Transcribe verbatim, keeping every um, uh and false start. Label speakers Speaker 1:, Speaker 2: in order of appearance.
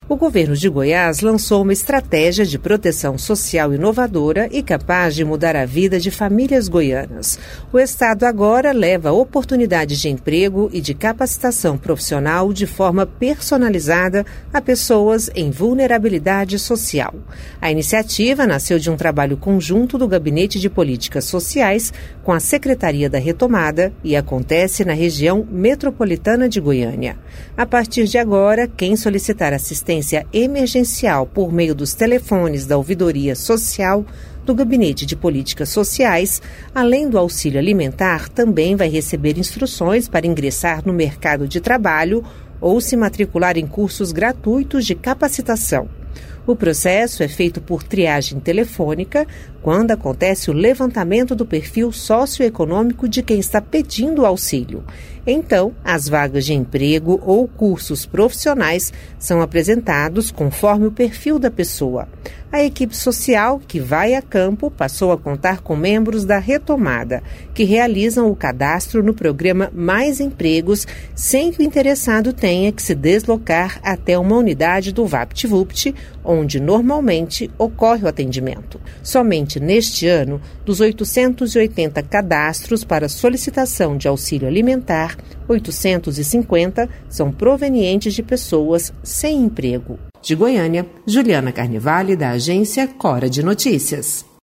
Speaker 1: O governo de Goiás lançou uma estratégia de proteção social inovadora e capaz de mudar a vida de famílias goianas. O Estado agora leva oportunidades de emprego e de capacitação profissional de forma personalizada a pessoas em vulnerabilidade social. A iniciativa nasceu de um trabalho conjunto do Gabinete de Políticas Sociais com a Secretaria da Retomada e acontece na região metropolitana de Goiânia. A partir de agora, quem solicitar assistência emergencial por meio dos telefones da Ouvidoria Social do Gabinete de Políticas Sociais, além do auxílio alimentar, também vai receber instruções para ingressar no mercado de trabalho ou se matricular em cursos gratuitos de capacitação. O processo é feito por triagem telefônica, quando acontece o levantamento do perfil socioeconômico de quem está pedindo o auxílio. Então, as vagas de emprego ou cursos profissionais são apresentados conforme o perfil da pessoa. A equipe social que vai a campo passou a contar com membros da Retomada, que realizam o cadastro no programa Mais Empregos, sem que o interessado tenha que se deslocar até uma unidade do VaptVupt, onde normalmente ocorre o atendimento. Somente neste ano, dos oitocentos e oitenta cadastros para solicitação de auxílio alimentar, oitocentos e cinquenta são provenientes de pessoas sem emprego. De Goiânia, Juliana Carnevale, da agência Cora de Notícias.